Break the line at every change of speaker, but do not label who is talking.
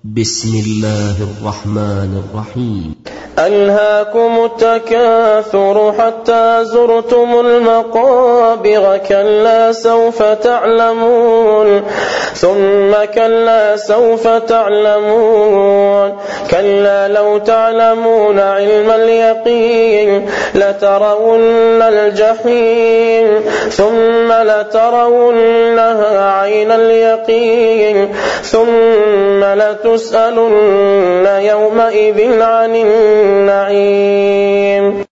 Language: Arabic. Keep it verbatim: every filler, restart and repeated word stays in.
بسم الله الرحمن الرحيم.
ألهاكم التكاثر حتى زرتم المقابر كلا سوف تعلمون ثم كلا سوف تعلمون كلا لو تعلمون علم اليقين لترون الجحيم ثم لترونها عين اليقين ثم لتسألن يومئذ عن النعيم.